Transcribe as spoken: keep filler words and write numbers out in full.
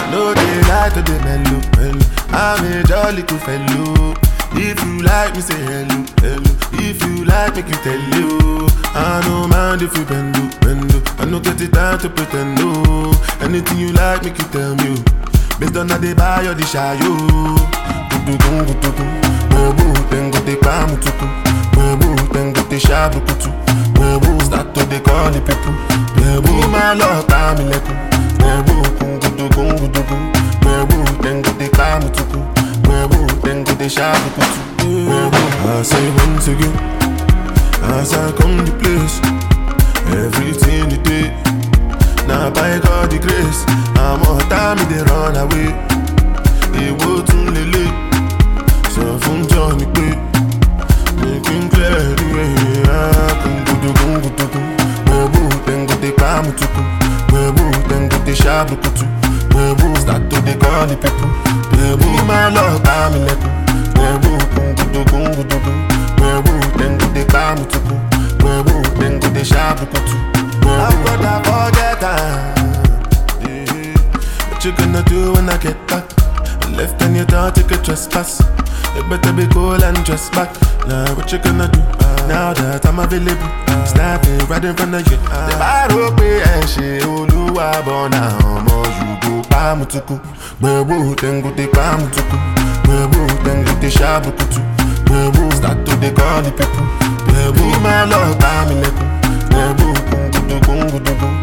No they like to the mellow, mellow. I'm a jolly cool fellow. If you like me, say hello, hello. If you like, make you tell you. I don't mind if you bend, bend. I no get it time to pretend, no. Anything you like, make you tell me. Based on how they buy or the shy, yo. Gudu gung, gudu gung. Webu, then go te kamu tuku. Webu, then go te shabu kutu. Webu, start to they call the people. Webu, my love, I'm in leku. Webu, gung, gudu gung, gudu gung. Webu, then go te kamu tuku. Webu, then go te shabu kutu. Webu, I say once again, as I come to place, everything you did. Now by God the grace, I'm all time they run away. They go to Lily, so from Johnny Bay, making clear the way. I can go to go go to go. Webu, then go to Kamu to go. Webu, then go to Shabu to. Webu, start to they call the people. Webu, my love, I'm in leku. Webu, go to go go to go. Webu, then go to Kamu to go. Webu, then go to Shabu to. I've got that forget time. Yeah. What you gonna do when I get back? I left and you don't take a trespass. You better be cool and dress back. Now what you gonna do? Uh, now that I'm available, uh, snapping right in front of you. Uh, the bottle pay and she Oluwa bona omo you go pamutuku. Webu then go te pamutuku. Webu then go te shabu kutu. Webu start to the call the people. Webu my love I'm in leku. Webu gung gung gung gung.